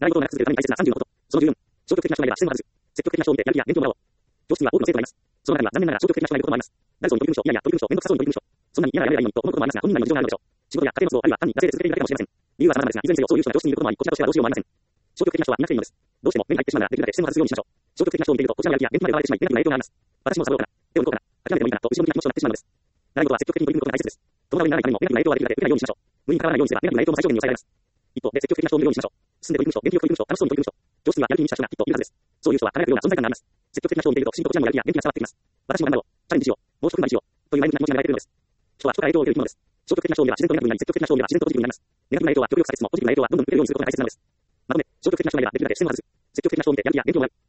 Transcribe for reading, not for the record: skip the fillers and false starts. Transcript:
習い事を長く続けるために大切な30のこと。その14、消極的な人がいれば視線を外す。積極的な人を見てやる気や勉強をもらおう。教室には多くの生徒がいます。その中には残念ながら消極的な人がいることもあります。誰ぞに取り組む人、いやいや取り組む人、めんどくさそうに取り組む人、そんなに嫌なやればいいのにと思うこともありますが、本人なりの事情があるのでしょう。仕事や家庭の都合、あるいは単に惰性で続けているだけかもしれません。理由は様々ですが、いずれにせよそういう人が教室にいることもあり、こちらとしてはどうしようもありません。消極的な人はいなくていいのです。どうしても目に入ってしまうなら、できるだけ視線を外すようにしましょう。消極的な人を見ていると、こちらのやる気や勉強まで奪われてしまい、ネガティブな影響があります。私もサボろうかな。手を抜こうかな。諦めてもいいかなと後ろ向きな気持ちとなってしまうのです。習い事は積極的に取り組むことが大切です。友達にならないためにも、ネガティブな影響はできるだけ受けないようにしましょう。無理に関わらないようにすれば、ネガティブな影響も最小限に抑えられます。一方で、積極的な人を見るようにしましょう。進んで取り組む人、元気よく取り組む人、楽しそうに取り組む人、教室にはやる気に満ちた人がきっといるはずです。そういう人は輝くような存在感があります。積極的な人を見ていると、不思議とこちらにもやる気や元気が伝わってきます。私も頑張ろう。チャレンジしよう。もう少し頑張りしよう。という前向きな気持ちが芽生えているのです。人は人から影響を受ける生き物です。消極的な人を見れば自然とネガティブになり、積極的な人を見れば自然とポジティブになります。ネガティブな影響は極力避けつつも、ポジティブな影響はどんどん受けるようにすることが大切なのです。まとめ、消極的な人がいればできるだけ視線を外す。積極的な人を見てやる気や勉強をもらう。